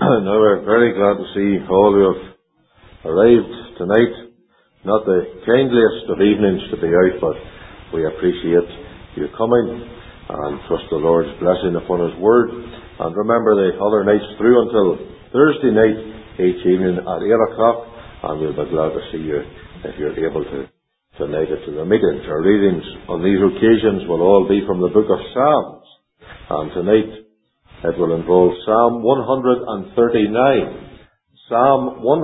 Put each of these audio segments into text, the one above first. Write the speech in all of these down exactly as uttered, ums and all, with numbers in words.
Now we're very glad to see all who have arrived tonight. Not the kindliest of evenings to be out, but we appreciate you coming and trust the Lord's blessing upon His Word. And remember the other nights through until Thursday night, each evening at eight o'clock, and we'll be glad to see you if you're able to tonight at the meetings. Our readings on these occasions will all be from the book of Psalms, and tonight it will involve Psalm one thirty-nine. Psalm one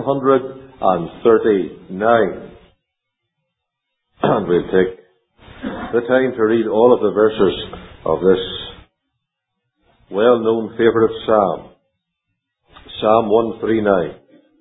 thirty-nine. And we'll take the time to read all of the verses of this well-known favourite psalm. Psalm one thirty-nine.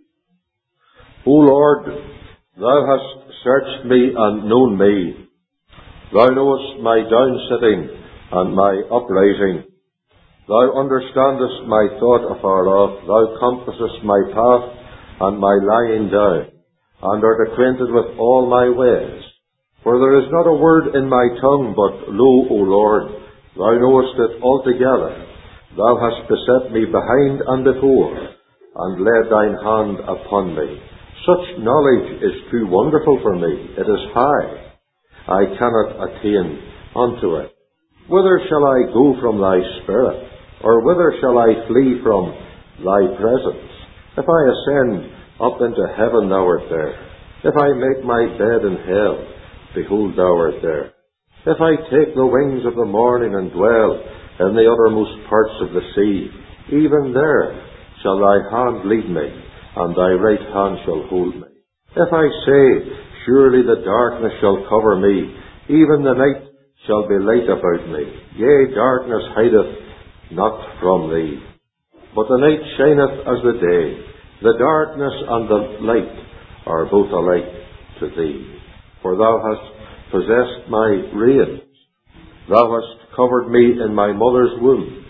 O Lord, Thou hast searched me and known me. Thou knowest my down-sitting and my uprising. Thou understandest my thought afar off. Thou compassest my path and my lying down, and art acquainted with all my ways. For there is not a word in my tongue, but lo, O Lord, Thou knowest it altogether. Thou hast beset me behind and before, and laid Thine hand upon me. Such knowledge is too wonderful for me. It is high. I cannot attain unto it. Whither shall I go from Thy Spirit? Or whither shall I flee from Thy presence? If I ascend up into heaven, Thou art there. If I make my bed in hell, behold, Thou art there. If I take the wings of the morning and dwell in the uttermost parts of the sea, even there shall Thy hand lead me, and Thy right hand shall hold me. If I say, surely the darkness shall cover me, even the night shall be light about me. Yea, darkness hideth not from Thee, but the night shineth as the day. The darkness and the light are both alike to Thee. For Thou hast possessed my reins. Thou hast covered me in my mother's womb.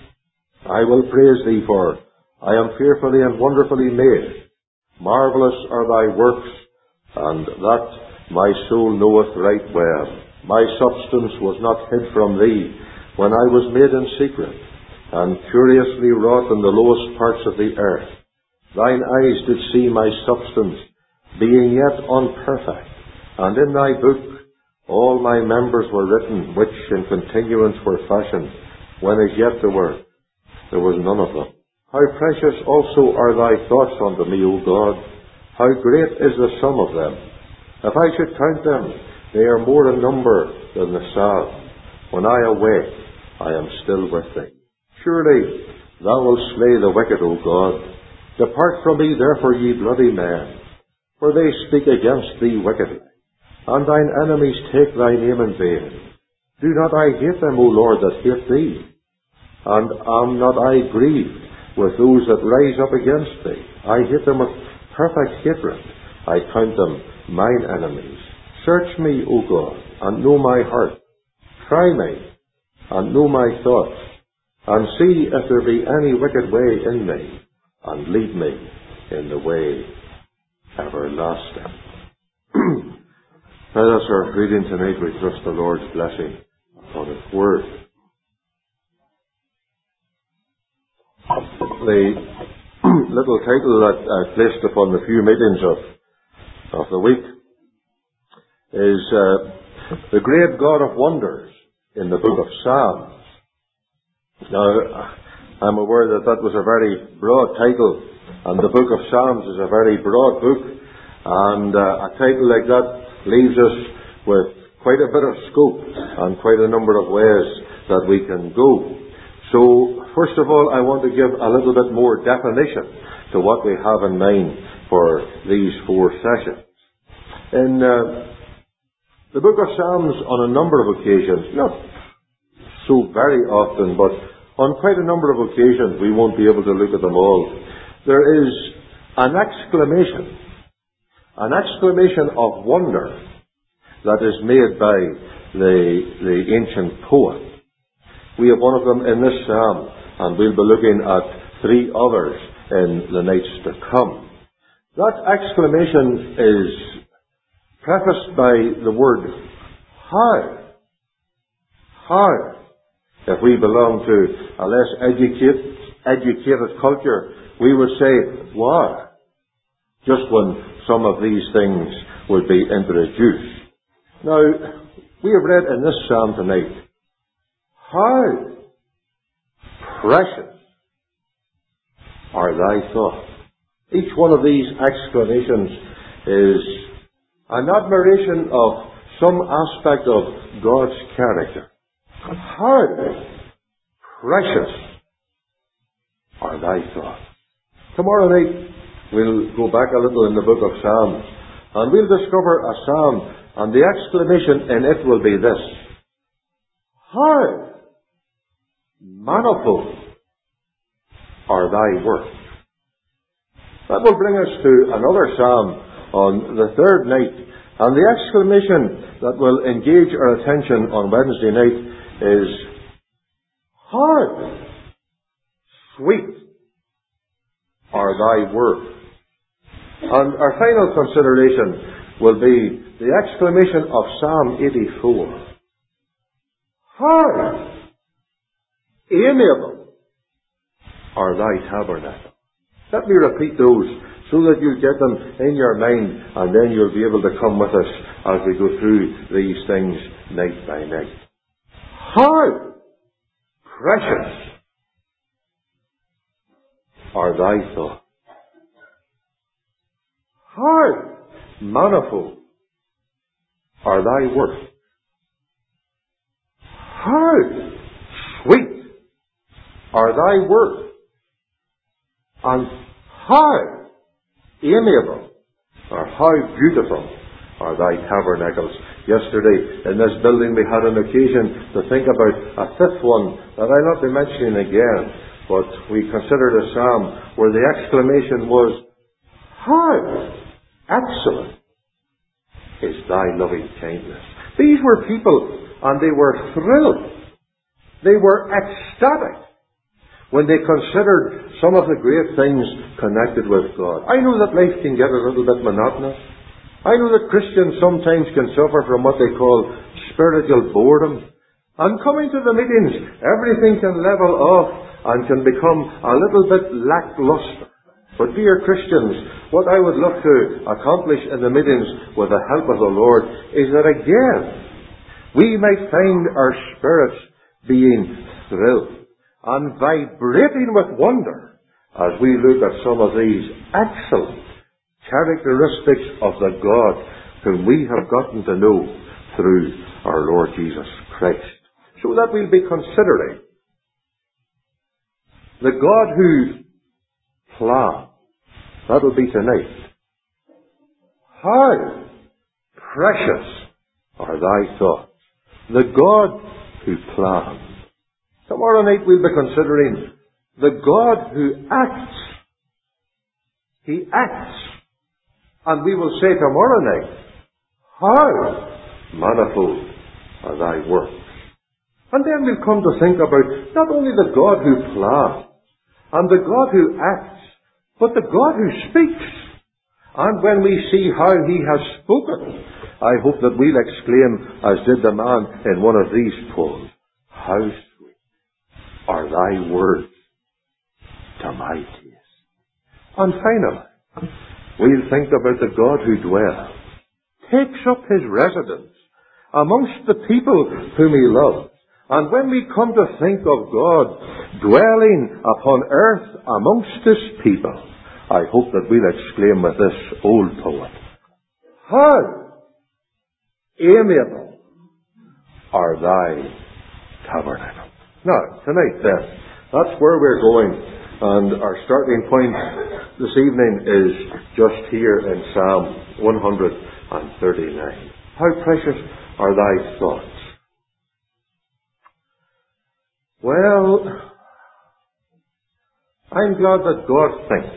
I will praise Thee, for I am fearfully and wonderfully made. Marvellous are Thy works, and that my soul knoweth right well. My substance was not hid from Thee when I was made in secret, and curiously wrought in the lowest parts of the earth. Thine eyes did see my substance, being yet unperfect, and in Thy book all my members were written, which in continuance were fashioned, when as yet there were, there was none of them. How precious also are Thy thoughts unto me, O God! How great is the sum of them! If I should count them, they are more in number than the sand. When I awake, I am still with Thee. Surely Thou wilt slay the wicked, O God. Depart from me, therefore, ye bloody men, for they speak against Thee wickedly, and Thine enemies take Thy name in vain. Do not I hate them, O Lord, that hate Thee? And am not I grieved with those that rise up against Thee? I hate them with perfect hatred. I count them mine enemies. Search me, O God, and know my heart. Try me, and know my thoughts, and see if there be any wicked way in me, and lead me in the way everlasting. Now that's our reading tonight. We trust the Lord's blessing upon His Word. The little title that I placed upon the few meetings of, of the week is uh, The Great God of Wonders in the Book of Psalms. Now, I'm aware that that was a very broad title, and the Book of Psalms is a very broad book, and uh, a title like that leaves us with quite a bit of scope and quite a number of ways that we can go. So, first of all, I want to give a little bit more definition to what we have in mind for these four sessions. In uh, the Book of Psalms, on a number of occasions, not so very often, but on quite a number of occasions, we won't be able to look at them all, there is an exclamation, an exclamation of wonder that is made by the, the ancient poet. We have one of them in this psalm, and we'll be looking at three others in the nights to come. That exclamation is prefaced by the word how. How? If we belong to a less educated, educated culture we would say, why? Just when some of these things would be introduced. Now, we have read in this psalm tonight, how precious are thy thoughts. Each one of these exclamations is an admiration of some aspect of God's character. How precious are thy thoughts. Tomorrow night we'll go back a little in the book of Psalms and we'll discover a psalm, and the exclamation in it will be this: how manifold are thy works. That will bring us to another psalm on the third night, and the exclamation that will engage our attention on Wednesday night is, how sweet are thy words. And our final consideration will be the exclamation of Psalm eighty-four. How amiable are thy tabernacle. Let me repeat those so that you get them in your mind, and then you'll be able to come with us as we go through these things night by night. How precious are thy thoughts. How manifold are thy works. How sweet are thy words. And how amiable or how beautiful are thy tabernacles. Yesterday in this building we had an occasion to think about a fifth one that I'll not be mentioning again, but we considered a psalm where the exclamation was, how excellent is thy loving kindness. These were people, and they were thrilled. They were ecstatic when they considered some of the great things connected with God. I know that life can get a little bit monotonous. I know that Christians sometimes can suffer from what they call spiritual boredom. And coming to the meetings, everything can level off and can become a little bit lackluster. But dear Christians, what I would love to accomplish in the meetings with the help of the Lord is that again, we might find our spirits being thrilled and vibrating with wonder as we look at some of these excellent characteristics of the God whom we have gotten to know through our Lord Jesus Christ. So that we'll be considering the God who planned. That'll be tonight. How precious are thy thoughts. The God who planned. Tomorrow night we'll be considering the God who acts. He acts. And we will say tomorrow night, how manifold are thy works. And then we'll come to think about not only the God who plans and the God who acts, but the God who speaks. And when we see how he has spoken, I hope that we'll exclaim, as did the man in one of these poems, how sweet are thy words to my taste. And finally, we'll think about the God who dwells, takes up his residence amongst the people whom he loves. And when we come to think of God dwelling upon earth amongst his people, I hope that we'll exclaim with this old poet, how amiable are thy tabernacles. Now, tonight then, that's where we're going, and our starting point this evening is just here in Psalm one thirty-nine. How precious are thy thoughts. Well, I'm glad that God thinks.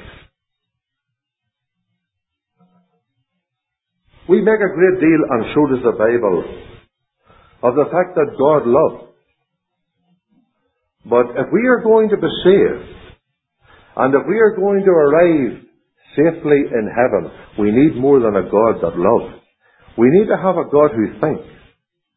We make a great deal, and so does the Bible, of the fact that God loves. But if we are going to be saved, and if we are going to arrive safely in heaven, we need more than a God that loves. We need to have a God who thinks.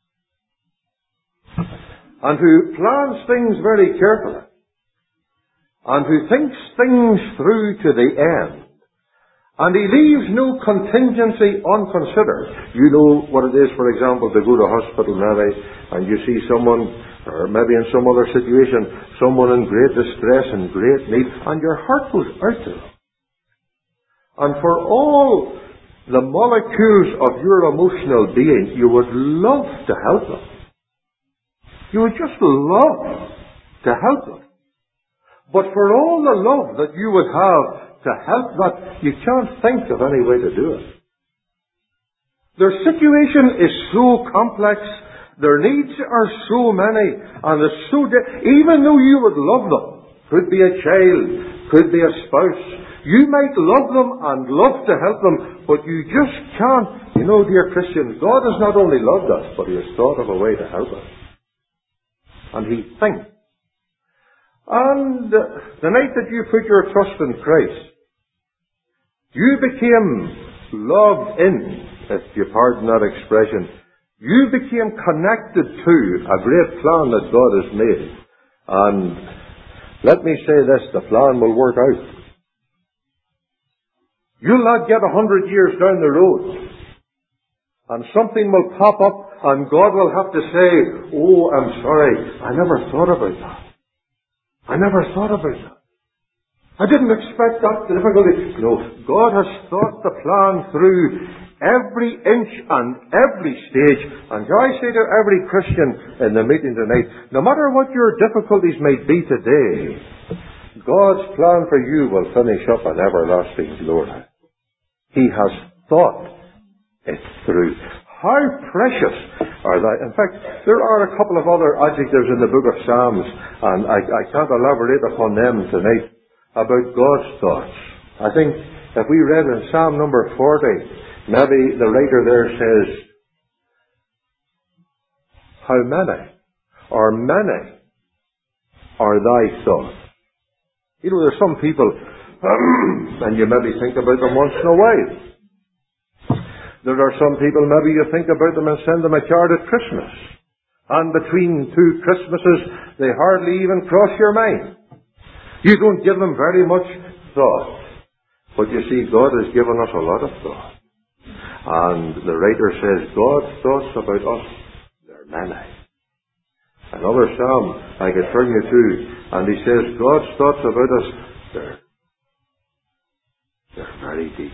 And who plans things very carefully. and who thinks things through to the end. And he leaves no contingency unconsidered. You know what it is, for example, to go to hospital maybe, and you see someone, or maybe in some other situation, someone in great distress and great need, and your heart goes out to them. And for all the molecules of your emotional being, you would love to help them. You would just love to help them. But for all the love that you would have to help that, you can't think of any way to do it. Their situation is so complex, their needs are so many, and it's so di- even though you would love them, could be a child, could be a spouse, you might love them and love to help them, but you just can't. You know, dear Christians, God has not only loved us, but He has thought of a way to help us. And He thinks. And uh, the night that you put your trust in Christ, you became logged in, if you pardon that expression. You became connected to a great plan that God has made. And let me say this, the plan will work out. You'll not get a hundred years down the road, and something will pop up, and God will have to say, oh, I'm sorry, I never thought about that. I never thought about that. I didn't expect that difficulty. No, God has thought the plan through every inch and every stage. And I say to every Christian in the meeting tonight, no matter what your difficulties may be today, God's plan for you will finish up in everlasting glory. He has thought it through. How precious are they? In fact, there are a couple of other adjectives in the book of Psalms, and I, I can't elaborate upon them tonight, about God's thoughts. I think if we read in Psalm number forty, maybe the writer there says, how many, or many, are thy thoughts? You know, there's some people, and you maybe think about them once in a while. There are some people, maybe you think about them and send them a card at Christmas. And between two Christmases, they hardly even cross your mind. You don't give them very much thought. But you see, God has given us a lot of thought. And the writer says, God's thoughts about us, they're many. Another psalm I could turn you to, and he says, God's thoughts about us, they're, they're very deep.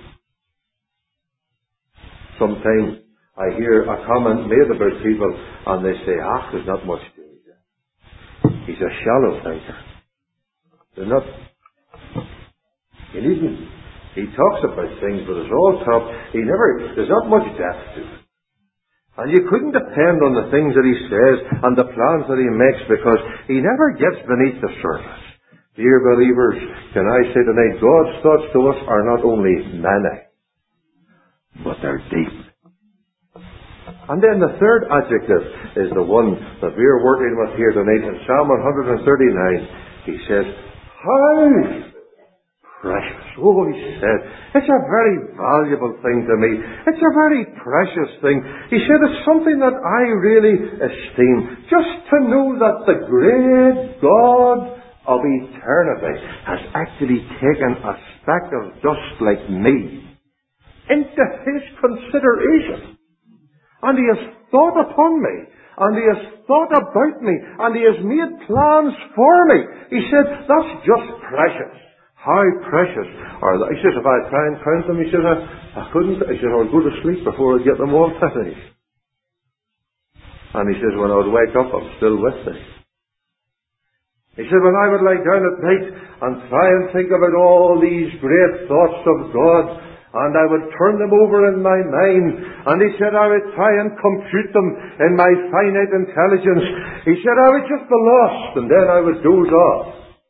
Sometimes I hear a comment made about people, and they say, ah, there's not much to it. He's a shallow thinker. They're not, he needn't, he talks about things, but it's all talk. He never, there's not much depth to it. And you couldn't depend on the things that he says and the plans that he makes, because he never gets beneath the surface. Dear believers, can I say tonight, God's thoughts to us are not only many, but they're deep. And then the third adjective is the one that we're working with here tonight. In Psalm one thirty-nine, he says, how precious. Oh, he said, it's a very valuable thing to me. It's a very precious thing. He said, it's something that I really esteem. Just to know that the great God of eternity has actually taken a speck of dust like me into his consideration. And he has thought upon me. And he has thought about me. And he has made plans for me. He said, that's just precious. How precious are they? He says, if I try and count them, he says, I, I couldn't. He says, I would go to sleep before I get them all finished. And he says, when I would wake up, I'm still with thee. He said, when I would lie down at night and try and think about all these great thoughts of God, and I would turn them over in my mind, and he said, I would try and compute them in my finite intelligence. He said, I would just be lost, and then I would doze off.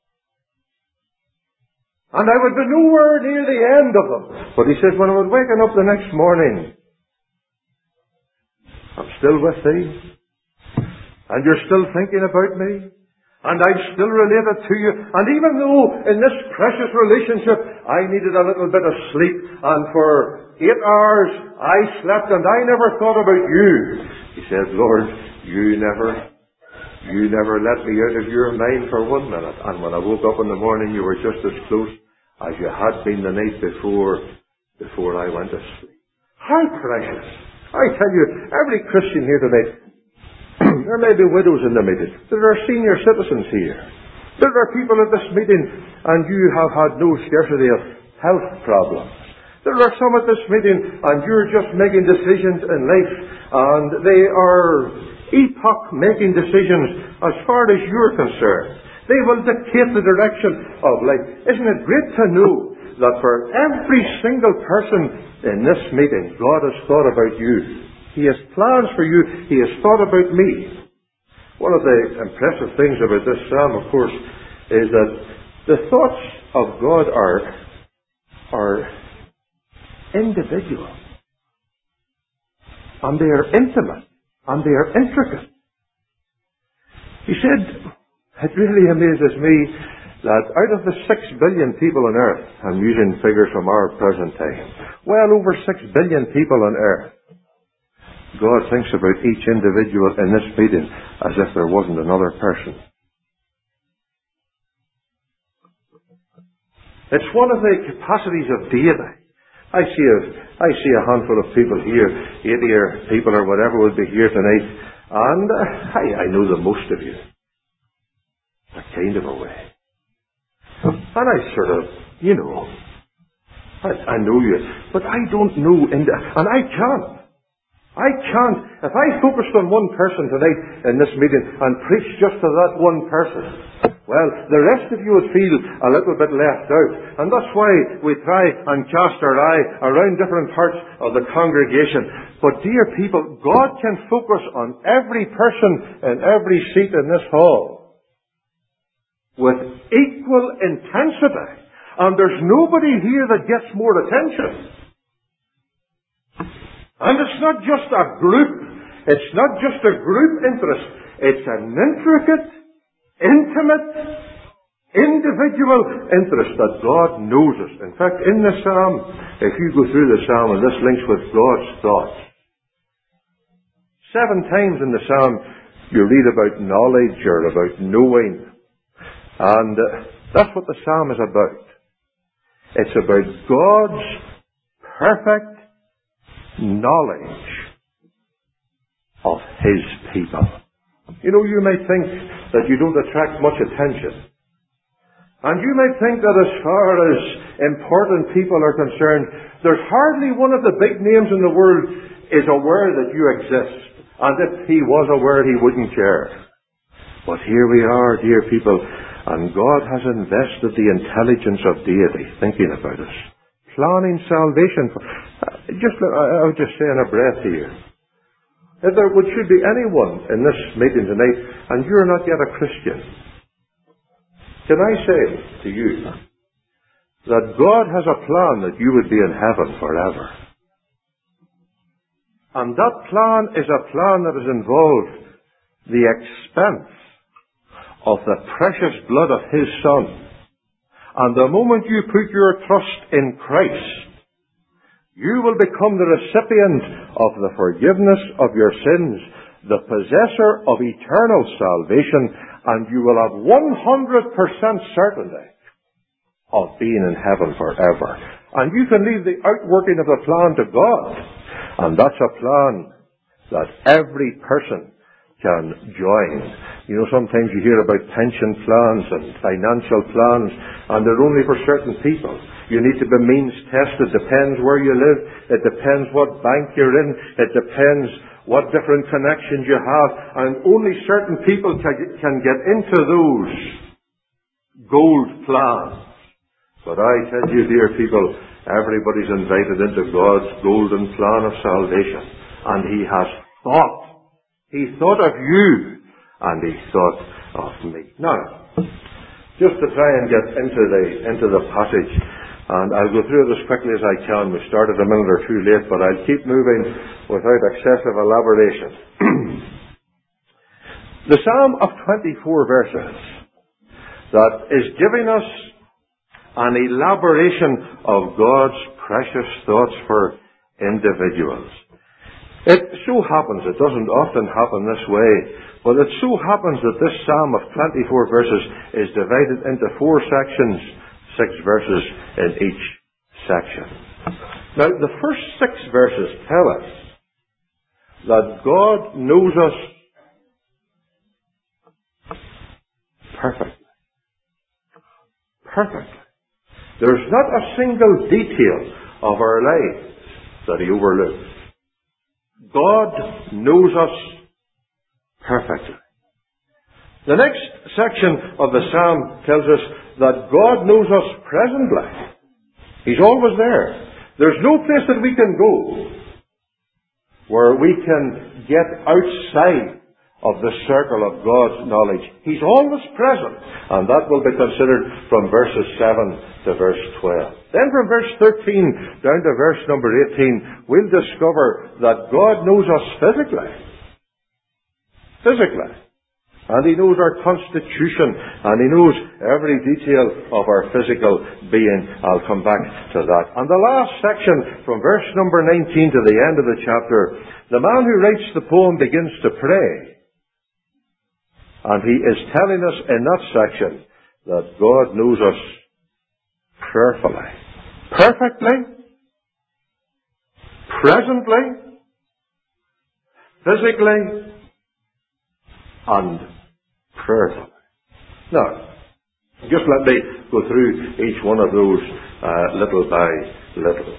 And I would be nowhere near the end of them. But he says, when I would waken up the next morning, I'm still with thee, and you're still thinking about me, and I'm still related to you. And even though in this precious relationship I needed a little bit of sleep, and for eight hours I slept and I never thought about you, he said, Lord, you never, You never let me out of your mind for one minute. And when I woke up in the morning, you were just as close as you had been the night before, before I went to sleep. How precious. I tell you, every Christian here tonight, there may be widows in the meeting. There are senior citizens here. There are people at this meeting, and you have had no scarcity of health problems. There are some at this meeting, and you're just making decisions in life, and they are epoch-making decisions as far as you're concerned. They will dictate the direction of life. Isn't it great to know that for every single person in this meeting, God has thought about you. He has plans for you. He has thought about me. One of the impressive things about this psalm, of course, is that the thoughts of God are, are individual. And they are intimate. And they are intricate. He said, it really amazes me that out of the six billion people on earth, I'm using figures from our present time, well over six billion people on earth, God thinks about each individual in this meeting as if there wasn't another person. It's one of the capacities of deity. I see a, I see a handful of people here, eighty or people or whatever will be here tonight, and uh, I, I know the most of you. A kind of a way. And I sort of, you know, I, I know you, but I don't know, in the, and I can't. I can't. If I focused on one person tonight in this meeting and preached just to that one person, well, the rest of you would feel a little bit left out. And that's why we try and cast our eye around different parts of the congregation. But dear people, God can focus on every person in every seat in this hall with equal intensity. And there's nobody here that gets more attention. And it's not just a group. It's not just a group interest. It's an intricate, intimate, individual interest that God knows us. In fact, in the psalm, if you go through the psalm, and this links with God's thoughts, seven times in the psalm you read about knowledge or about knowing. And uh, that's what the psalm is about. It's about God's perfect knowledge of His people. You know, you may think that you don't attract much attention. And you may think that as far as important people are concerned, there's hardly one of the big names in the world is aware that you exist. And if he was aware, he wouldn't care. But here we are, dear people, and God has invested the intelligence of deity thinking about us. Planning salvation for... Just, I would just say in a breath here. If there would, should be anyone in this meeting tonight, and you're not yet a Christian, can I say to you that God has a plan that you would be in heaven forever. And that plan is a plan that has involved the expense of the precious blood of His Son. And the moment you put your trust in Christ, you will become the recipient of the forgiveness of your sins, the possessor of eternal salvation, and you will have one hundred percent certainty of being in heaven forever. And you can leave the outworking of the plan to God. And that's a plan that every person can join. You know, sometimes you hear about pension plans and financial plans, and they're only for certain people. You need to be means tested. It depends where you live. It depends what bank you're in. It depends what different connections you have. And only certain people can, can get into those gold plans. But I tell you, dear people, everybody's invited into God's golden plan of salvation. And He has thought. He thought of you. And He thought of me. Now, just to try and get into the, into the passage, and I'll go through it as quickly as I can. We started a minute or two late, but I'll keep moving without excessive elaboration. The Psalm of twenty-four verses that is giving us an elaboration of God's precious thoughts for individuals. It so happens, it doesn't often happen this way, but it so happens that this psalm of twenty-four verses is divided into four sections, six verses in each section. Now, the first six verses tell us that God knows us perfectly. Perfectly. There's not a single detail of our lives that He overlooks. God knows us perfectly. The next section of the psalm tells us that God knows us presently. He's always there. There's no place that we can go where we can get outside of the circle of God's knowledge. He's always present, and that will be considered from verses seven to verse twelve. Then from verse thirteen down to verse number eighteen, we'll discover that God knows us physically. Physically. And He knows our constitution, and He knows every detail of our physical being. I'll come back to that. And the last section, from verse number nineteen to the end of the chapter, the man who writes the poem begins to pray. And he is telling us in that section that God knows us prayerfully, perfectly, presently, physically, and prayerfully. Now, just let me go through each one of those uh, little by little.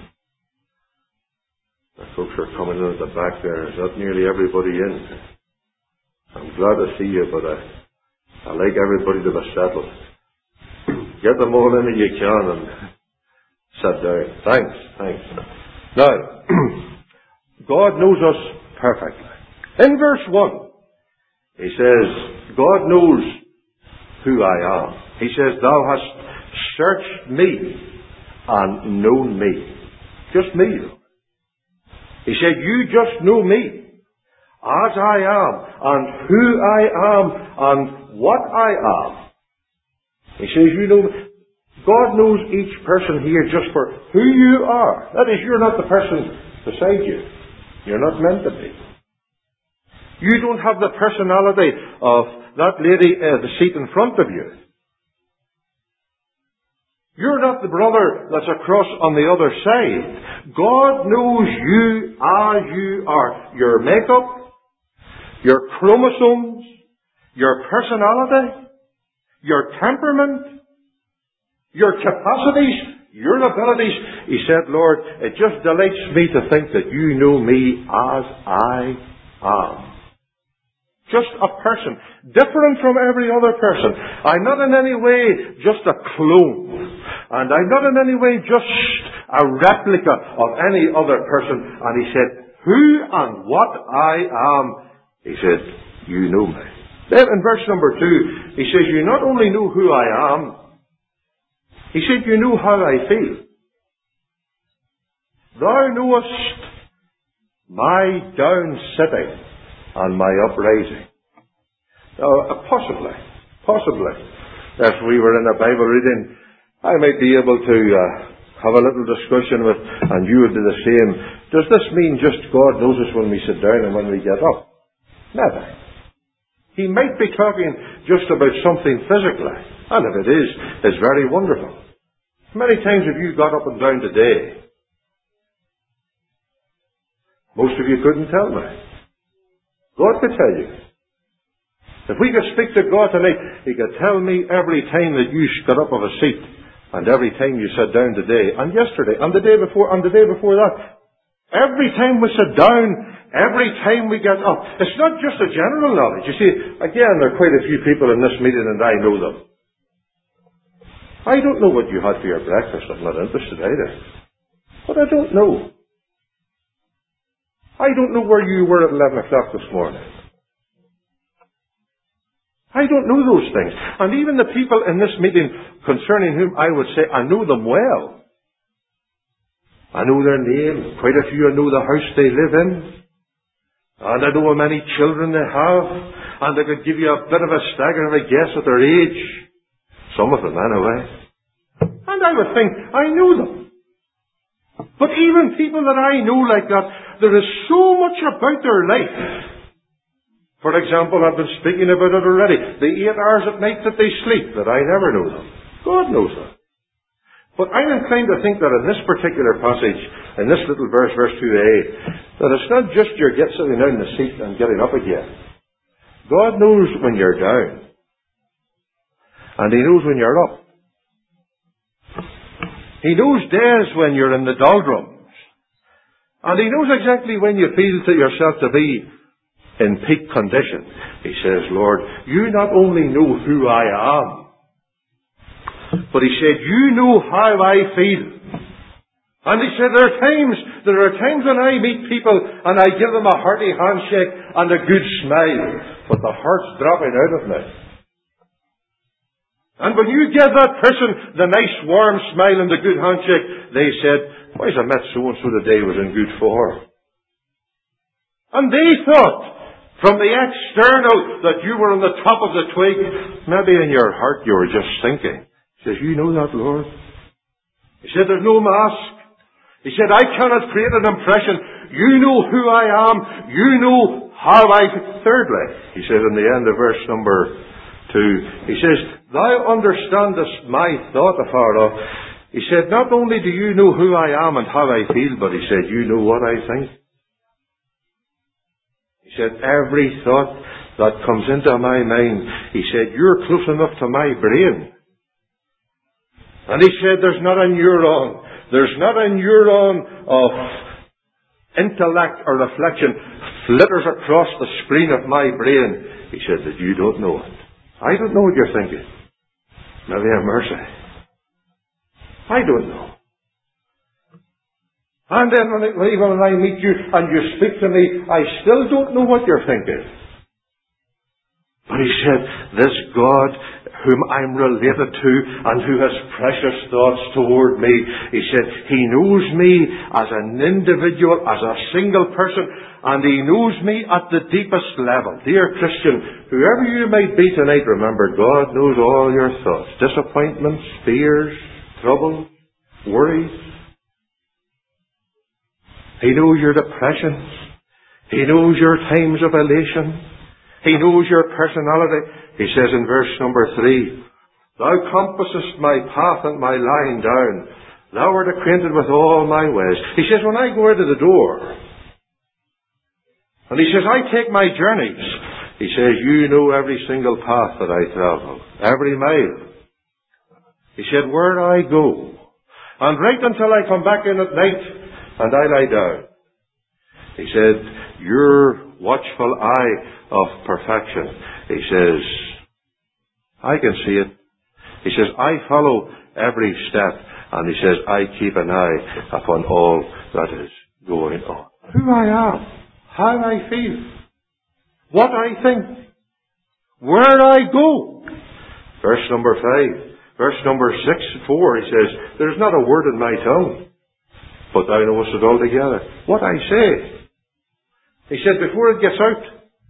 The folks are coming in at the back there. Is that nearly everybody in? I'm glad to see you, but I, I like everybody to be settled. Get them all in if you can and sit down. Thanks, thanks. Now, God knows us perfectly. In verse one, He says, God knows who I am. He says, Thou hast searched me and known me. Just me, though. He said, You just know me. As I am, and who I am, and what I am. He says, you know, God knows each person here just for who you are. That is, you're not the person beside you. You're not meant to be. You don't have the personality of that lady at the seat in front of you. You're not the brother that's across on the other side. God knows you as you are. Your makeup, your chromosomes, your personality, your temperament, your capacities, your abilities. He said, Lord, it just delights me to think that you know me as I am. Just a person, different from every other person. I'm not in any way just a clone. And I'm not in any way just a replica of any other person. And He said, who and what I am, He said, you know me. Then in verse number two, He says, you not only know who I am, He said, you know how I feel. Thou knowest my down sitting and my uprising. Now, possibly, possibly, if we were in a Bible reading, I might be able to uh, have a little discussion with, and you would do the same. Does this mean just God knows us when we sit down and when we get up? Never. He might be talking just about something physically, and if it is, it's very wonderful. How many times have you got up and down today? Most of you couldn't tell me. God could tell you. If we could speak to God tonight, He could tell me every time that you got up of a seat, and every time you sat down today, and yesterday, and the day before, and the day before that. Every time we sit down, every time we get up. It's not just a general knowledge. You see, again, there are quite a few people in this meeting, and I know them. I don't know what you had for your breakfast. I'm not interested either. But I don't know. I don't know where you were at eleven o'clock this morning. I don't know those things. And even the people in this meeting concerning whom I would say I know them well. I know their names. Quite a few I know the house they live in. And I know how many children they have. And I could give you a bit of a stagger of a guess at their age. Some of them anyway. And I would think, I know them. But even people that I know like that, there is so much about their life. For example, I've been speaking about it already. The eight hours at night that they sleep, that I never know them. God knows them. But I'm inclined to think that in this particular passage, in this little verse, verse two a, that it's not just you're get sitting down in the seat and getting up again. God knows when you're down. And He knows when you're up. He knows days when you're in the doldrums. And He knows exactly when you feel to yourself to be in peak condition. He says, Lord, you not only know who I am, but He said, you know how I feel. And He said, there are times, there are times when I meet people and I give them a hearty handshake and a good smile, but the heart's dropping out of me. And when you give that person the nice warm smile and the good handshake, they said, why's I met so-and-so today was in good form. And they thought, from the external, that you were on the top of the twig. Maybe in your heart you were just thinking. He says, you know that, Lord? He said, there's no mask. He said, I cannot create an impression. You know who I am. You know how I... Thirdly, he says in the end of verse number two, he says, thou understandest my thought afar off. He said, not only do you know who I am and how I feel, but he said, you know what I think. He said, every thought that comes into my mind, he said, you're close enough to my brain. And he said, there's not a neuron, there's not a neuron of intellect or reflection flitters across the screen of my brain. He said, that you don't know it. I don't know what you're thinking. Maybe have mercy. I don't know. And then when, it, even when I meet you and you speak to me, I still don't know what you're thinking. But he said, this God whom I'm related to and who has precious thoughts toward me, he said, He knows me as an individual, as a single person, and He knows me at the deepest level. Dear Christian, whoever you might be tonight, remember, God knows all your thoughts. Disappointments, fears, troubles, worries. He knows your depressions. He knows your times of elation. He knows your personality. He says in verse number three, thou compassest my path and my lying down. Thou art acquainted with all my ways. He says, when I go out of the door, and he says, I take my journeys. He says, you know every single path that I travel, every mile. He said, where I go, and right until I come back in at night, and I lie down. He said, your watchful eye of perfection. He says, I can see it. He says, I follow every step. And he says, I keep an eye upon all that is going on. Who I am, how I feel, what I think, where I go. Verse number five. Verse number six, four, he says, there's not a word in my tongue, but thou knowest it altogether. What I say. He said, before it gets out,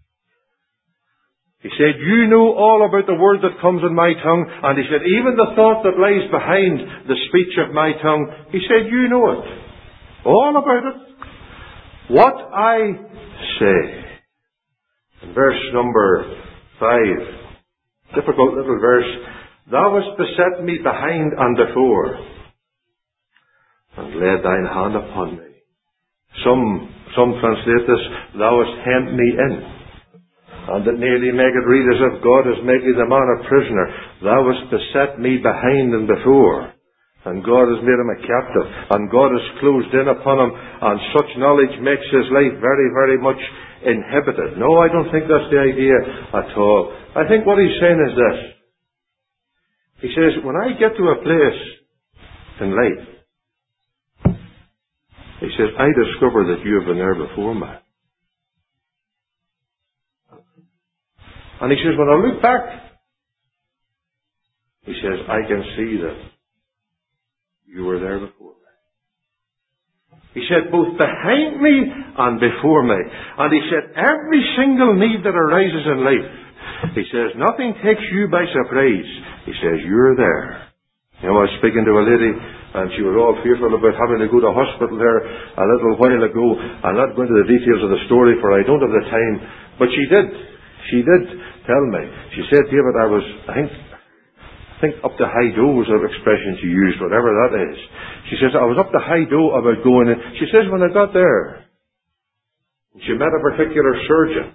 he said, you know all about the word that comes in my tongue. And he said, even the thought that lies behind the speech of my tongue, he said, you know it. All about it. What I say. In verse number five, difficult little verse, thou hast beset me behind and before, and laid thine hand upon me. Some, some translate this, thou hast hemmed me in. And that nearly make it read as if God is making the man a prisoner. Thou hast beset me behind and before. And God has made him a captive. And God has closed in upon him. And such knowledge makes his life very, very much inhibited. No, I don't think that's the idea at all. I think what he's saying is this. He says, when I get to a place in life, he says, I discover that you have been there before me. And he says, when I look back, he says, I can see that you were there before me. He said, both behind me and before me. And he said, every single need that arises in life, he says, nothing takes you by surprise. He says, you're there. You know, I was speaking to a lady And she was all fearful about having to go to hospital there a little while ago. I'll not go into the details of the story, for I don't have the time. But she did. She did tell me. She said, David, I was, I think, I think up to high dough was the expression she used, whatever that is. She says, I was up to high dough about going in. She says, when I got there, she met a particular surgeon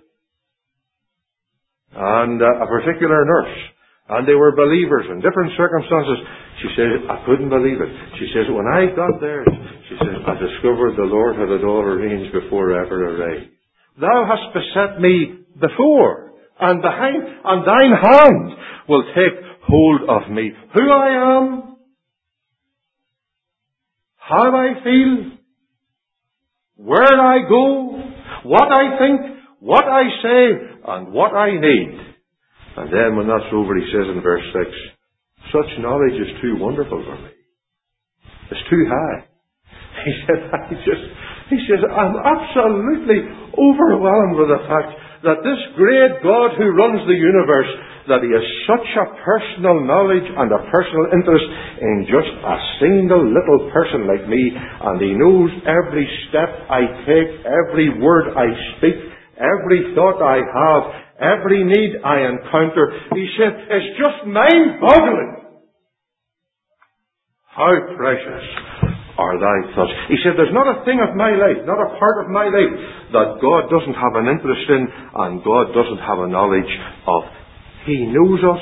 and uh, a particular nurse. And they were believers in different circumstances. She says, I couldn't believe it. She says, when I got there, she says, I discovered the Lord had it all arranged before ever arrayed. Thou hast beset me before, and behind, and thine hand will take hold of me. Who I am, how I feel, where I go, what I think, what I say, and what I need. And then when that's over, he says in verse six, such knowledge is too wonderful for me. It's too high. He said, I just, he says, I'm absolutely overwhelmed with the fact that this great God who runs the universe, that he has such a personal knowledge and a personal interest in just a single little person like me, and he knows every step I take, every word I speak, every thought I have, every need I encounter. He said, it's just mind-boggling. How precious are thy thoughts. He said, there's not a thing of my life, not a part of my life, that God doesn't have an interest in, and God doesn't have a knowledge of. He knows us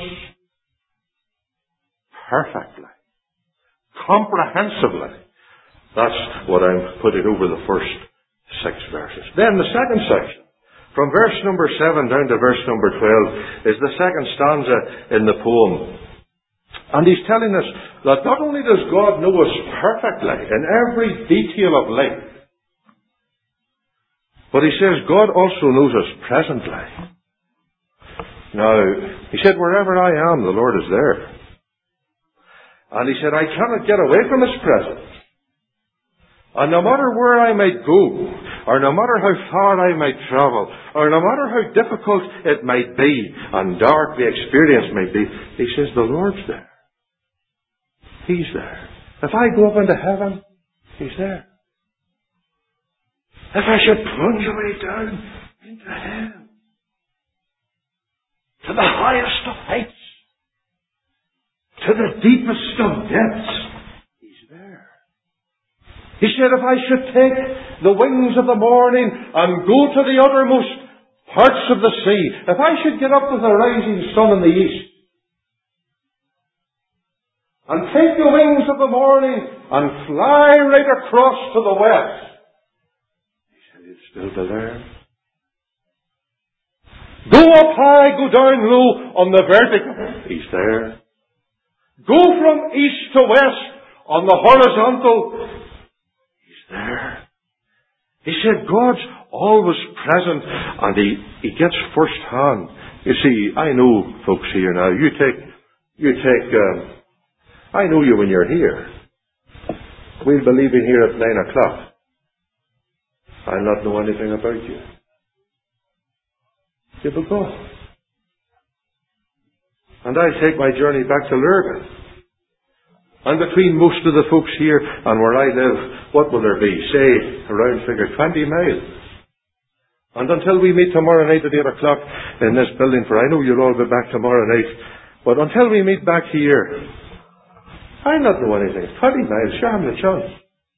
perfectly, comprehensively. That's what I'm putting over the first six verses. Then the second section, from verse number seven down to verse number twelve, is the second stanza in the poem. And he's telling us that not only does God know us perfectly in every detail of life, but he says God also knows us presently. Now, he said, wherever I am, the Lord is there. And he said, I cannot get away from his presence. And no matter where I might go, or no matter how far I might travel, or no matter how difficult it might be, and dark the experience might be, he says, the Lord's there. He's there. If I go up into heaven, he's there. If I should plunge away down into hell, to the highest of heights, to the deepest of depths, he's there. He said, if I should take the wings of the morning and go to the uttermost parts of the sea, if I should get up with the rising sun in the east, and take the wings of the morning and fly right across to the west, he said, he'd still be there. Go up high, go down low on the vertical, he's there. Go from east to west on the horizontal, he's there. He said God's always present, and he, he gets first hand. You see, I know folks here now, you take, you take, um, I know you when you're here. We'll be leaving here at nine o'clock. I'll not know anything about you. You will go. And I'll take my journey back to Lurgan. And between most of the folks here and where I live, what will there be? Say, around figure twenty miles. And until we meet tomorrow night at eight o'clock in this building, for I know you'll all be back tomorrow night, but until we meet back here, I not know anything. Twenty miles, sure, I haven't a chance.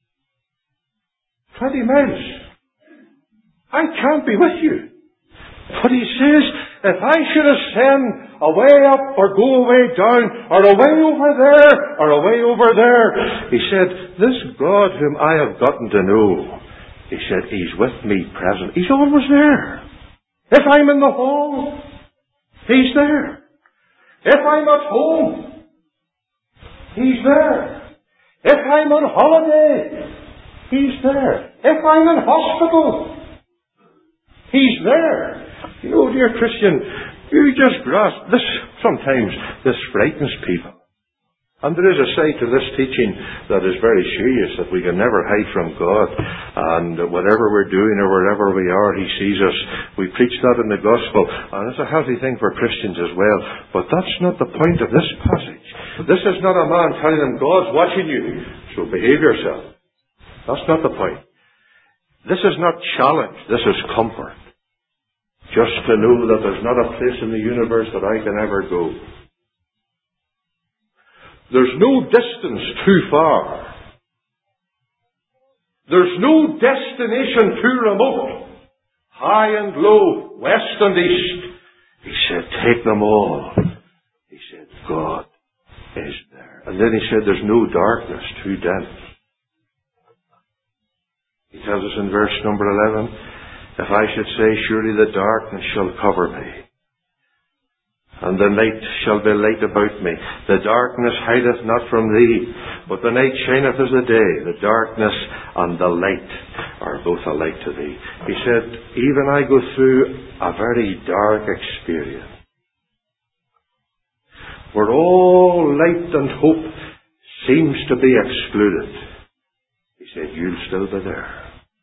Twenty miles. I can't be with you. But he says, if I should ascend away up or go away down, or away over there, or away over there, he said, this God whom I have gotten to know, he said, he's with me present. He's always there. If I'm in the hall, he's there. If I'm at home, he's there. If I'm on holiday, he's there. If I'm in hospital, he's there. You know, dear Christian, you just grasp this. Sometimes this frightens people. And there is a side to this teaching that is very serious, that we can never hide from God. And whatever we're doing or wherever we are, He sees us. We preach that in the Gospel. And it's a healthy thing for Christians as well. But that's not the point of this passage. This is not a man telling them, God's watching you, so behave yourself. That's not the point. This is not challenge. This is comfort. Just to know that there's not a place in the universe that I can ever go. There's no distance too far. There's no destination too remote. High and low, west and east. He said, take them all. He said, God is there. And then he said, there's no darkness too dense. He tells us in verse number eleven, if I should say, surely the darkness shall cover me, and the night shall be light about me. The darkness hideth not from thee, but the night shineth as the day. The darkness and the light are both a light to thee. He said, even I go through a very dark experience, where all light and hope seems to be excluded. He said, you'll still be there.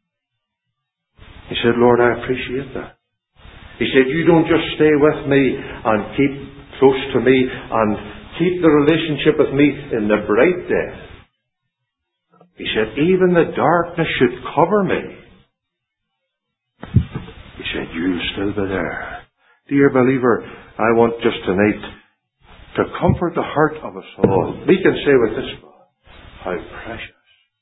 He said, Lord, I appreciate that. He said, you don't just stay with me and keep close to me and keep the relationship with me in the bright day. He said, even the darkness should cover me. He said, you'll still be there. Dear believer, I want just tonight to comfort the heart of us all. We can say with this God, how precious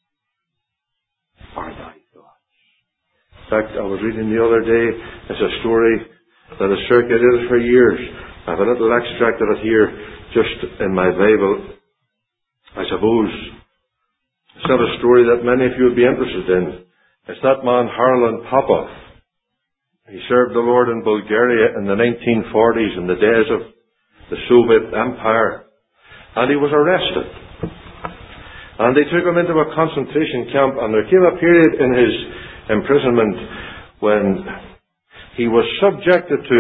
are thy thoughts. In fact, I was reading the other day, it's a story that has circulated for years. I have a little extract of it here, just in my Bible. I suppose it's not a story that many of you would be interested in. It's that man, Harlan Popov. He served the Lord in Bulgaria in the nineteen forties, in the days of the Soviet Empire. And he was arrested. And they took him into a concentration camp, and there came a period in his imprisonment when he was subjected to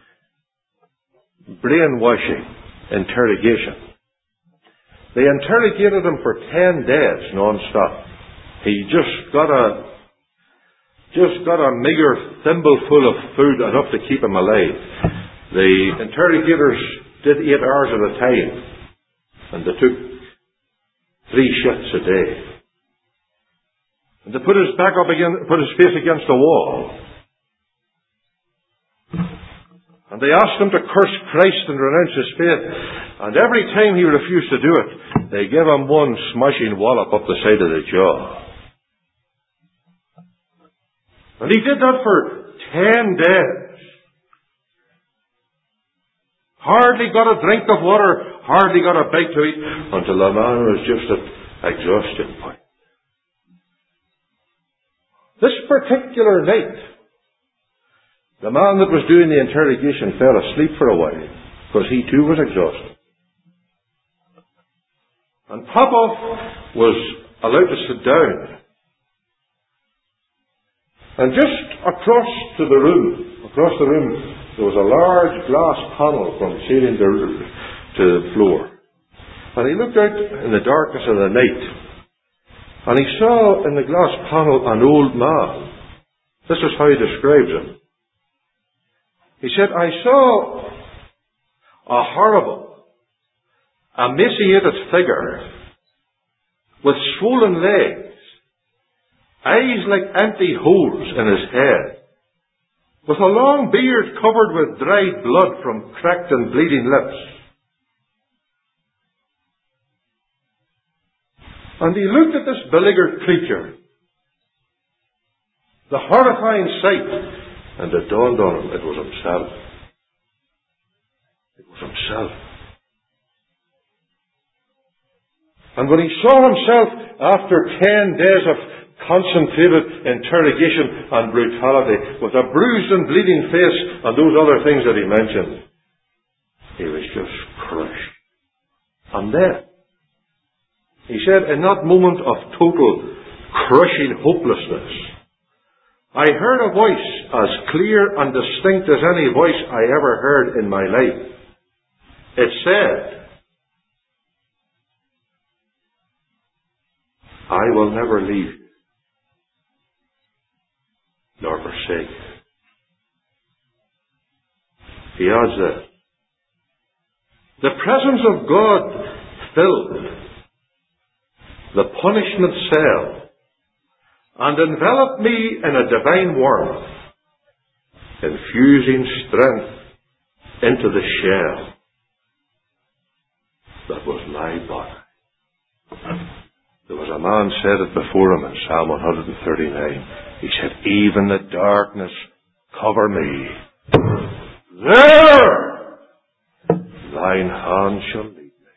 brainwashing interrogation. They interrogated him for ten days non-stop. He just got a just got a meager thimbleful of food, enough to keep him alive. The interrogators did eight hours at a time, and they took three shifts a day. And they put his back up against, put his face against the wall. And they asked him to curse Christ and renounce his faith. And every time he refused to do it, they gave him one smashing wallop up the side of the jaw. And he did that for ten days. Hardly got a drink of water, hardly got a bite to eat, until the man was just at exhaustion point. This particular night, the man that was doing the interrogation fell asleep for a while, because he too was exhausted. And Popov was allowed to sit down. And just across to the room, across the room, there was a large glass panel from ceiling to, to the floor. And he looked out in the darkness of the night, and he saw in the glass panel an old man. This is how he describes him. He said, I saw a horrible, emaciated figure with swollen legs, eyes like empty holes in his head, with a long beard covered with dried blood from cracked and bleeding lips. And he looked at this beleaguered creature, the horrifying sight, and it dawned on him, it was himself. It was himself. And when he saw himself after ten days of concentrated interrogation and brutality, with a bruised and bleeding face and those other things that he mentioned, he was just crushed. And then, he said, in that moment of total crushing hopelessness, I heard a voice as clear and distinct as any voice I ever heard in my life. It said, I will never leave you, nor forsake you. He adds this. The presence of God filled the punishment cell and enveloped me in a divine warmth, infusing strength into the shell that was my body. There was a man said it before him in Psalm one thirty-nine. He said, even the darkness cover me. There! Thine hand shall lead me.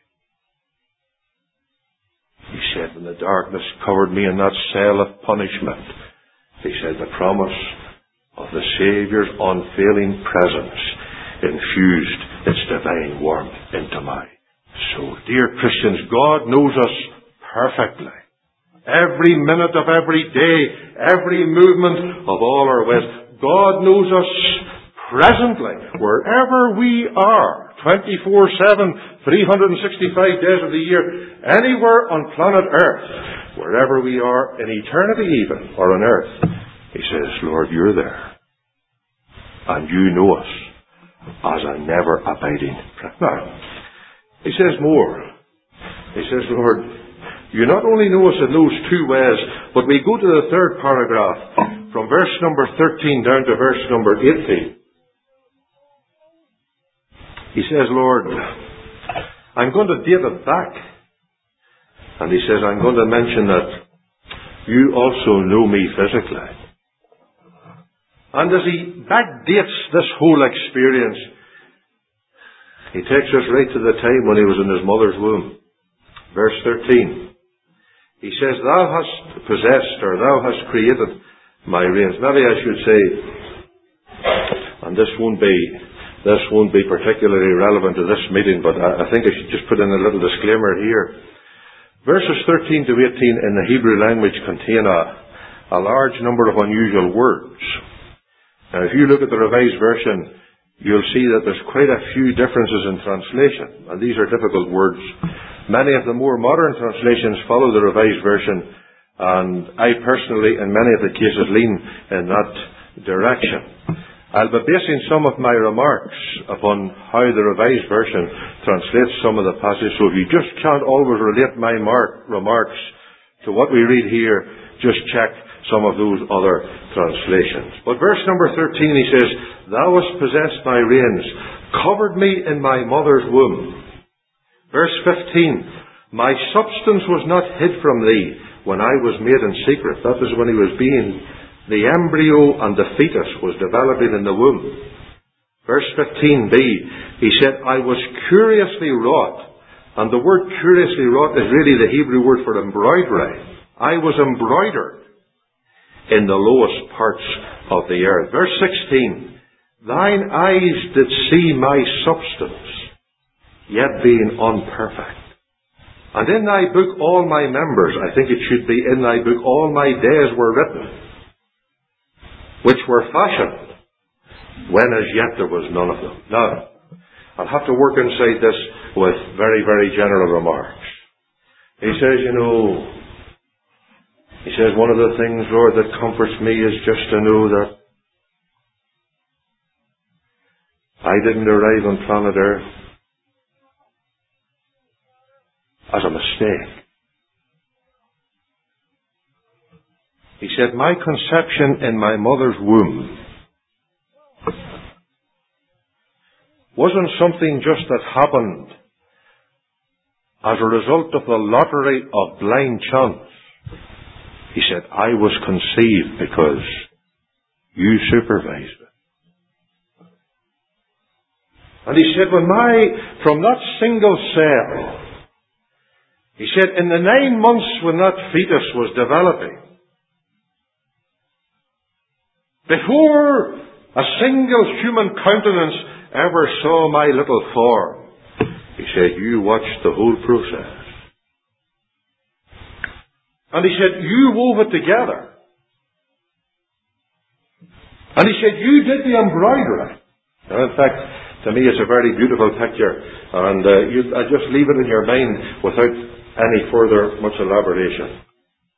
He said, when the darkness covered me in that cell of punishment, he said, the promise of the Saviour's unfailing presence infused its divine warmth into my soul. Dear Christians, God knows us perfectly. Every minute of every day, every movement of all our ways. God knows us presently, wherever we are, twenty-four seven, three hundred sixty-five days of the year, anywhere on planet Earth, wherever we are, in eternity even, or on earth. He says, Lord, you're there. And you know us as a never-abiding presence. Now, he says more. He says, Lord, you not only know us in those two ways, but we go to the third paragraph, from verse number thirteen down to verse number eighteen. He says, Lord, I'm going to date it back. And he says, I'm going to mention that you also know me physically. And as he backdates this whole experience, he takes us right to the time when he was in his mother's womb. Verse thirteen. He says, thou hast possessed, or thou hast created my reins. Maybe I should say, and this won't be This won't be particularly relevant to this meeting, but I think I should just put in a little disclaimer here. Verses thirteen to eighteen in the Hebrew language contain a, a large number of unusual words. Now, if you look at the Revised Version, you'll see that there's quite a few differences in translation, and these are difficult words. Many of the more modern translations follow the Revised Version, and I personally, in many of the cases, lean in that direction. I'll be basing some of my remarks upon how the Revised Version translates some of the passages, so if you just can't always relate my mark, remarks to what we read here, just check some of those other translations. But verse number thirteen, he says, thou hast possessed my reins, covered me in my mother's womb. Verse fifteen, my substance was not hid from thee when I was made in secret. That is when he was being the embryo and the fetus was developing in the womb. Verse fifteen b, he said, I was curiously wrought. And the word curiously wrought is really the Hebrew word for embroidery. I was embroidered in the lowest parts of the earth. Verse sixteen, thine eyes did see my substance, yet being unperfect. And in thy book all my members, I think it should be in thy book all my days were written, which were fashioned, when as yet there was none of them. Now, I'll have to work inside this with very, very general remarks. He says, you know, he says, one of the things, Lord, that comforts me is just to know that I didn't arrive on planet Earth as a mistake. He said, my conception in my mother's womb wasn't something just that happened as a result of the lottery of blind chance. He said, I was conceived because you supervised it. And he said, when my, from that single cell, he said, in the nine months when that fetus was developing, before a single human countenance ever saw my little form, he said, you watched the whole process. And he said, you wove it together. And he said, you did the embroidery. Now, in fact, to me it's a very beautiful picture. And uh, you, I just leave it in your mind without any further much elaboration.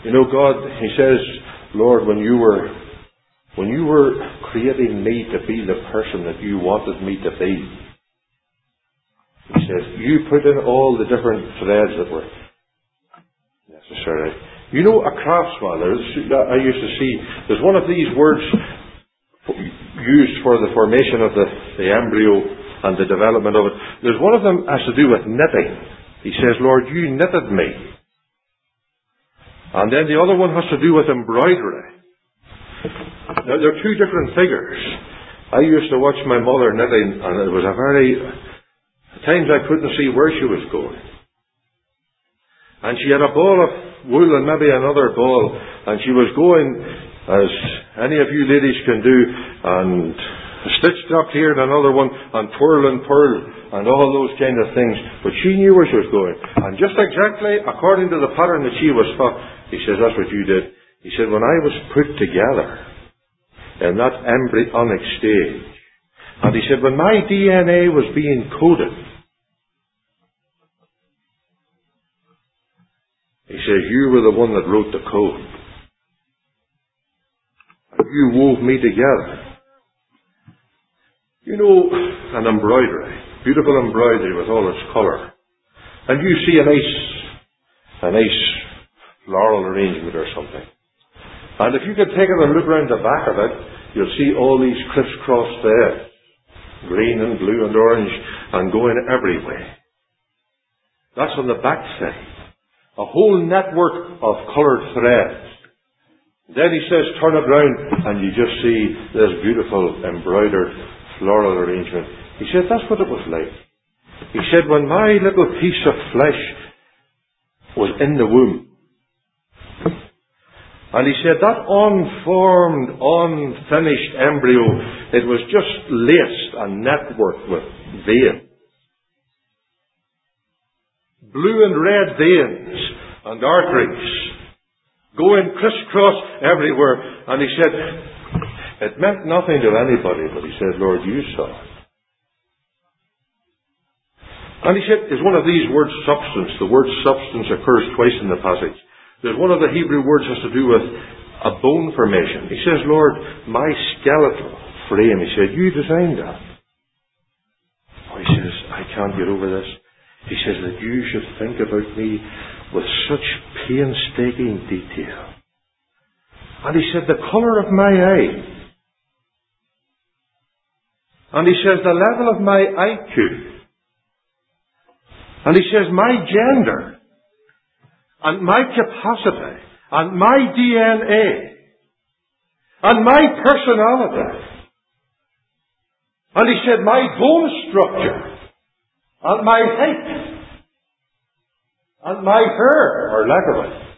You know, God, He says, Lord, when you were, when you were creating me to be the person that you wanted me to be, He says, you put in all the different threads that were necessary. You know, a craftsman, I used to see, there's one of these words used for the formation of the, the embryo and the development of it. There's one of them has to do with knitting. He says, Lord, you knitted me. And then the other one has to do with embroidery. Now, they're two different figures. I used to watch my mother knitting, and it was a very... At times I couldn't see where she was going. And she had a ball of wool and maybe another ball, and she was going, as any of you ladies can do, and a stitch dropped here and another one, and twirl and purl, and all those kind of things. But she knew where she was going. And just exactly according to the pattern that she was taught, he says, that's what you did. He said, when I was put together in that embryonic stage, and he said, when my D N A was being coded, he says, you were the one that wrote the code. And you wove me together. You know, an embroidery, beautiful embroidery with all its colour. And you see a nice, a nice floral arrangement or something. And if you could take it and look round the back of it, you'll see all these crisscross threads, green and blue and orange, and going everywhere. That's on the back side. A whole network of coloured threads. Then he says, turn it round, and you just see this beautiful embroidered floral arrangement. He said, that's what it was like. He said, when my little piece of flesh was in the womb, and he said, that unformed, unfinished embryo, it was just laced and networked with veins. Blue and red veins and arteries going crisscross everywhere. And he said, it meant nothing to anybody, but he said, Lord, you saw it. And he said, is one of these words substance? The word substance occurs twice in the passage. There's one of the Hebrew words has to do with a bone formation. He says, Lord, my skeletal frame, he said, you designed that. Oh, he says, I can't get over this. He says that you should think about me with such painstaking detail. And he said, the colour of my eye. And he says, the level of my I Q. And he says, my gender. And my capacity. And my D N A. And my personality. And he said, my bone structure. And my height. And my hair, or lack of it.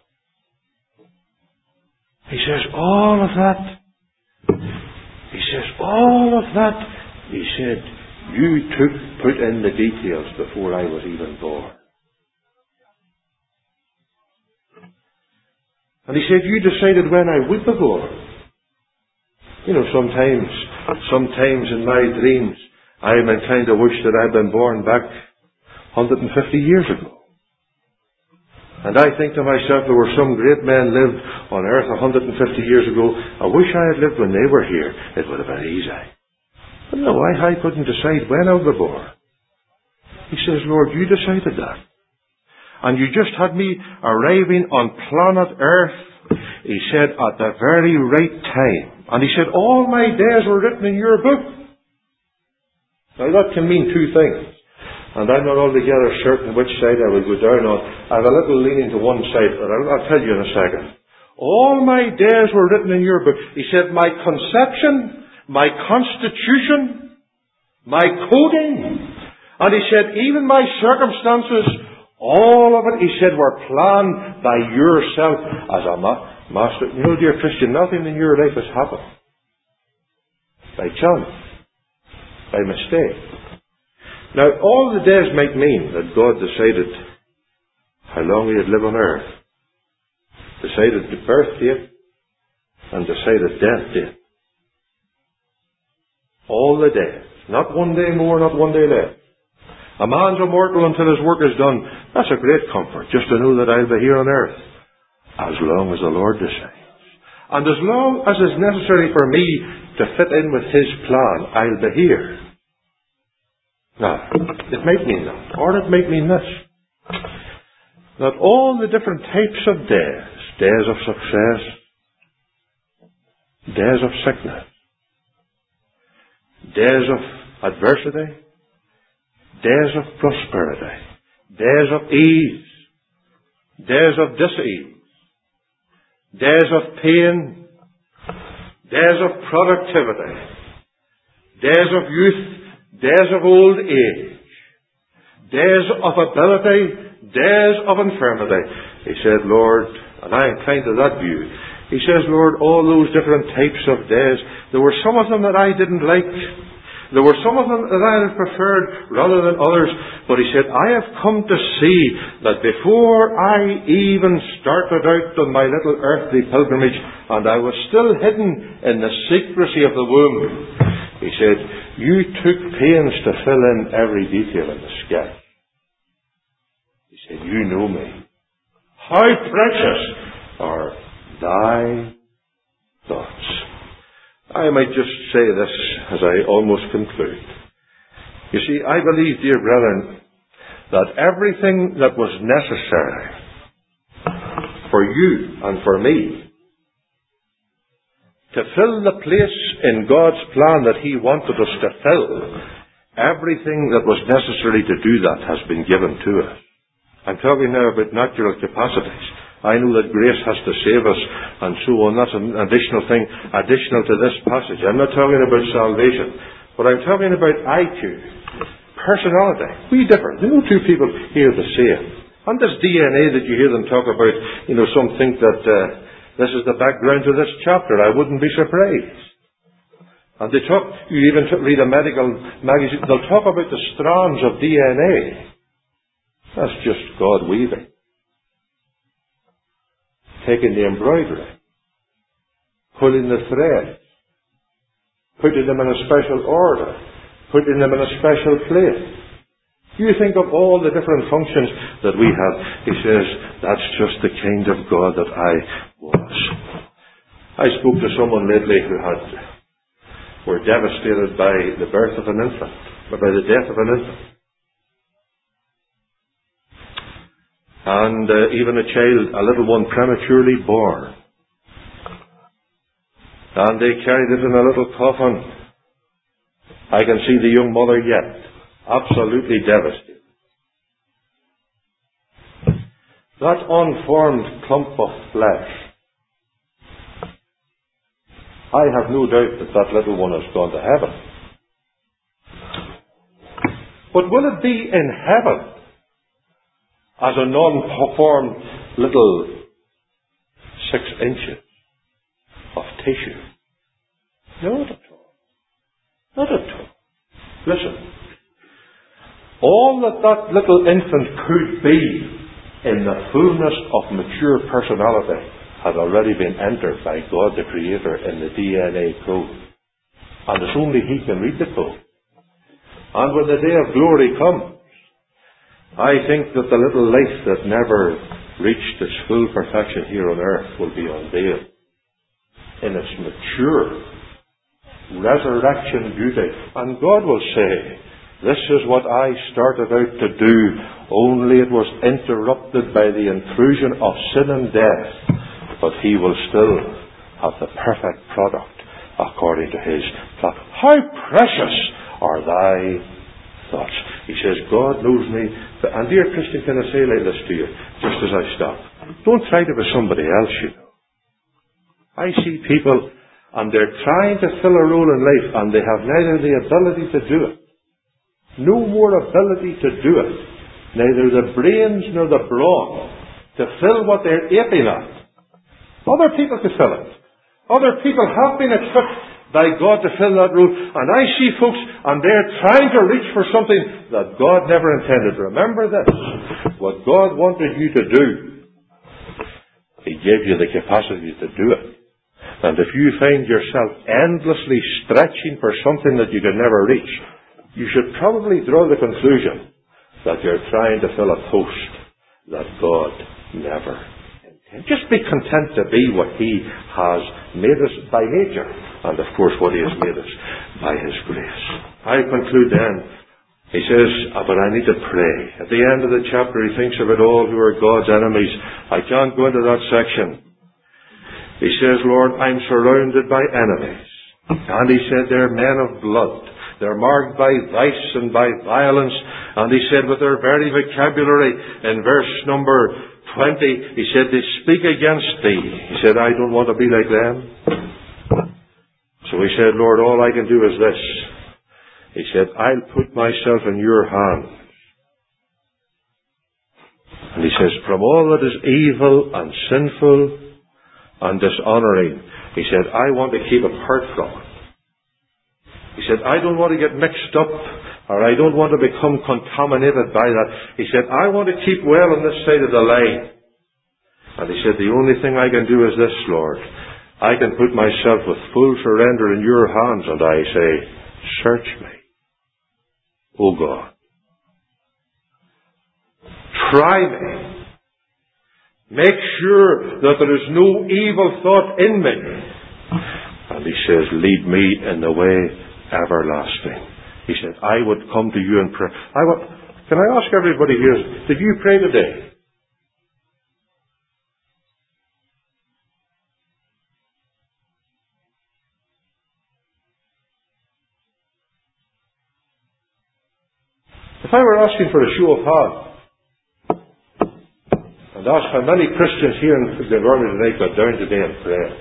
He says, all of that. He says, all of that. He said, you took, put in the details before I was even born. And he said, you decided when I would be born. You know, sometimes, sometimes in my dreams, I'm inclined to wish that I'd been born back one hundred fifty years ago. And I think to myself, there were some great men lived on earth one hundred fifty years ago. I wish I had lived when they were here. It would have been easy. But no, I, I couldn't decide when I would be born. He says, Lord, you decided that. And you just had me arriving on planet Earth, he said, at the very right time. And he said, all my days were written in your book. Now that can mean two things. And I'm not altogether certain which side I will go down on. I have a little leaning to one side, but I'll, I'll tell you in a second. All my days were written in your book. He said, my conception, my constitution, my coding, and he said, even my circumstances, all of it, he said, were planned by yourself as a ma- master. You know, dear Christian, nothing in your life has happened by chance, by mistake. Now, all the days might mean that God decided how long he'd live on earth, decided the birth date, and decided death date. All the days. Not one day more, not one day less. A man's immortal until his work is done. That's a great comfort, just to know that I'll be here on earth as long as the Lord decides. And as long as it's necessary for me to fit in with His plan, I'll be here. Now, it might mean that, or it might mean this. That all the different types of days, days of success, days of sickness, days of adversity, days of prosperity, days of ease, days of dis-ease, days of pain, days of productivity, days of youth, days of old age, days of ability, days of infirmity. He said, Lord, and I incline to that view, he says, Lord, all those different types of days, there were some of them that I didn't like. There were some of them that I had preferred rather than others. But he said, I have come to see that before I even started out on my little earthly pilgrimage, and I was still hidden in the secrecy of the womb, he said, you took pains to fill in every detail in the sketch. He said, you know me. How precious are thy thoughts. I might just say this as I almost conclude. You see, I believe, dear brethren, that everything that was necessary for you and for me to fill the place in God's plan that He wanted us to fill, everything that was necessary to do that has been given to us. I'm talking now about natural capacities. I know that grace has to save us and so on. That's an additional thing, additional to this passage. I'm not talking about salvation, but I'm talking about I Q, personality. We differ. No two people here the same. And this D N A that you hear them talk about, you know, some think that uh, this is the background to this chapter. I wouldn't be surprised. And they talk, you even read a medical magazine, they'll talk about the strands of D N A. That's just God weaving. Taking the embroidery, pulling the thread, putting them in a special order, putting them in a special place. You think of all the different functions that we have. He says, that's just the kind of God that I was. I spoke to someone lately who had were devastated by the birth of an infant, or by the death of an infant. And uh, even a child, a little one prematurely born. And they carried it in a little coffin. I can see the young mother yet, absolutely devastated. That unformed clump of flesh, I have no doubt that that little one has gone to heaven. But will it be in heaven as a non-formed little six inches of tissue? Not at all. Not at all. Listen. All that that little infant could be in the fullness of mature personality has already been entered by God the Creator in the D N A code. And it's only He can read the code. And when the day of glory comes, I think that the little life that never reached its full perfection here on earth will be unveiled in its mature resurrection beauty. And God will say, this is what I started out to do, only it was interrupted by the intrusion of sin and death. But He will still have the perfect product according to His plan. How precious are thy thoughts. He says, God knows me. And dear Christian, can I say like this to you, just as I stop? Don't try to be somebody else, you know. I see people, and they're trying to fill a role in life, and they have neither the ability to do it, no more ability to do it, neither the brains nor the brawn, to fill what they're aiming at. Other people can fill it. Other people have been equipped by God to fill that role. And I see folks, and they're trying to reach for something that God never intended. Remember this. What God wanted you to do, He gave you the capacity to do it. And if you find yourself endlessly stretching for something that you can never reach, you should probably draw the conclusion that you're trying to fill a post that God never intended. And just be content to be what He has made us by nature. And of course what He has made us by His grace. I conclude then. He says, oh, but I need to pray. At the end of the chapter he thinks about all who are God's enemies. I can't go into that section. He says, Lord, I'm surrounded by enemies. And he said, they're men of blood. They're marked by vice and by violence. And he said, with their very vocabulary, in verse number twenty, he said, they speak against thee. He said, I don't want to be like them. So he said, Lord, all I can do is this. He said, I'll put myself in your hands. And he says, from all that is evil and sinful and dishonouring, he said, I want to keep apart from it. He said, I don't want to get mixed up, or I don't want to become contaminated by that. He said, I want to keep well on this side of the line. And he said, the only thing I can do is this, Lord. I can put myself with full surrender in your hands, and I say, search me, O God. Try me. Make sure that there is no evil thought in me. And he says, lead me in the way everlasting. He said, I would come to you in prayer. I would, can I ask everybody here, did you pray today? If I were asking for a show of hands, and asked how many Christians here in the army tonight got down today and prayed,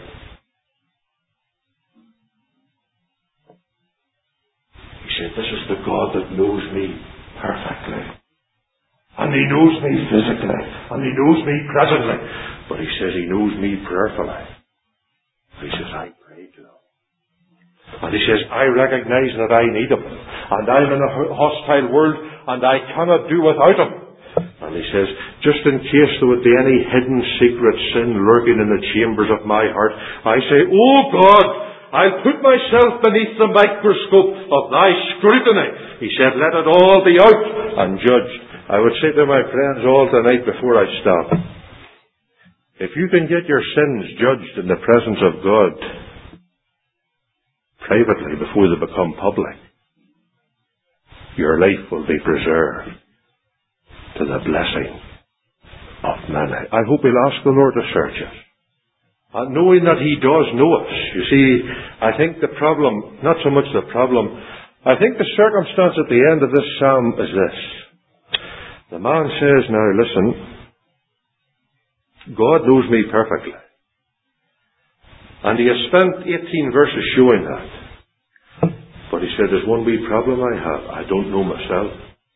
he said, this is the God that knows me perfectly. And He knows me physically. And He knows me presently. But He says He knows me prayerfully. He says, I pray to Him. And he says, I recognize that I need Him. And I'm in a hostile world, and I cannot do without Him. And he says, just in case there would be any hidden secret sin lurking in the chambers of my heart, I say, oh God, I'll put myself beneath the microscope of thy scrutiny. He said, let it all be out and judged. I would say to my friends all tonight before I stop, if you can get your sins judged in the presence of God, privately before they become public, your life will be preserved to the blessing of many. I hope we'll ask the Lord to search us. And knowing that He does know us. You see, I think the problem, not so much the problem, I think the circumstance at the end of this psalm is this. The man says, now listen, God knows me perfectly. And he has spent eighteen verses showing that. But he said, there's one wee problem I have. I don't know myself.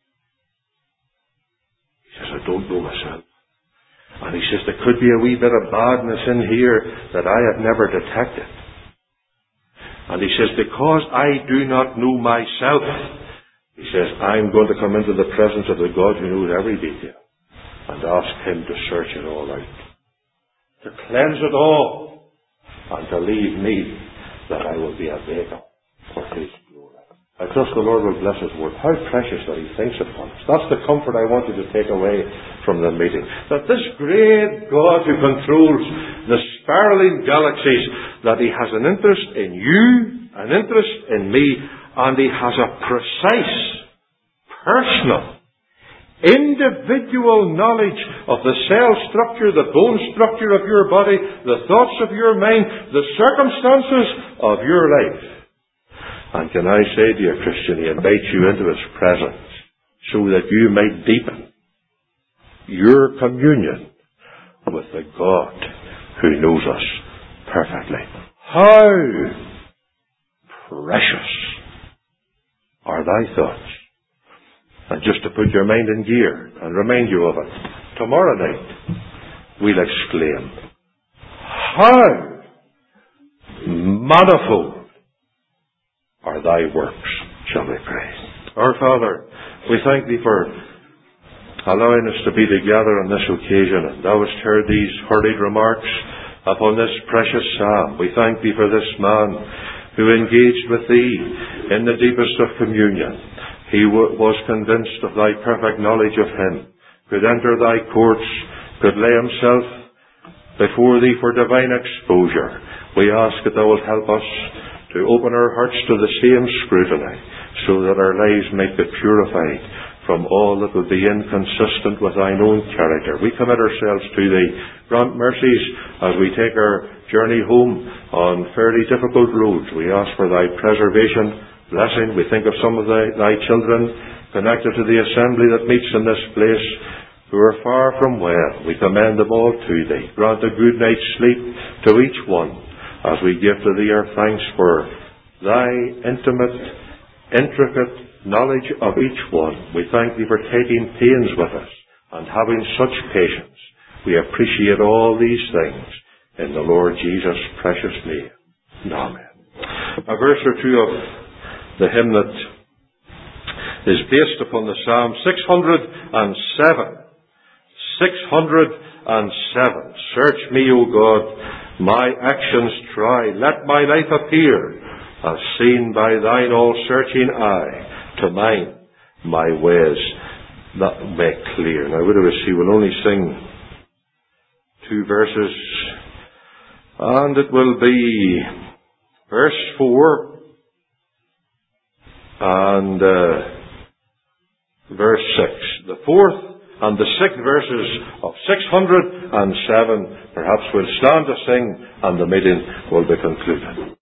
He says, I don't know myself. And he says, there could be a wee bit of badness in here that I have never detected. And he says, because I do not know myself, he says, I'm going to come into the presence of the God who knows every detail and ask Him to search it all out, to cleanse it all, and to leave me that I will be a vessel for His glory. I trust the Lord will bless His word. How precious that He thinks upon us. That's the comfort I want you to take away from the meeting. That this great God who controls the spiraling galaxies, that He has an interest in you, an interest in me, and He has a precise, personal, individual knowledge of the cell structure, the bone structure of your body, the thoughts of your mind, the circumstances of your life. And can I say to you, Christian, He invites you into His presence so that you might deepen your communion with the God who knows us perfectly. How precious are thy thoughts? And just to put your mind in gear and remind you of it, tomorrow night we'll exclaim, how manifold are thy works, shall we pray. Our Father, we thank Thee for allowing us to be together on this occasion, and Thou hast heard these hurried remarks upon this precious psalm. We thank Thee for this man who engaged with Thee in the deepest of communion. He w- was convinced of Thy perfect knowledge of Him, could enter Thy courts, could lay himself before Thee for divine exposure. We ask that Thou wilt help us to open our hearts to the same scrutiny, so that our lives might be purified from all that would be inconsistent with Thine own character. We commit ourselves to Thee. Grant mercies as we take our journey home on fairly difficult roads. We ask for Thy preservation, blessing. We think of some of thy, thy children connected to the assembly that meets in this place, who are far from well. We commend them all to Thee. Grant a good night's sleep to each one, as we give to Thee our thanks for Thy intimate, intricate knowledge of each one. We thank Thee for taking pains with us and having such patience. We appreciate all these things in the Lord Jesus' precious name. Amen. A verse or two of the hymn that is based upon the Psalm six hundred seven. six hundred seven. Search me, O God, my actions try. Let my life appear as seen by Thine all-searching eye. To mine, my ways that make clear. Now, what do we see? We'll only sing two verses, and it will be verse four and uh, verse six. The fourth and the sixth verses of six hundred seven, perhaps we'll stand to sing, and the meeting will be concluded.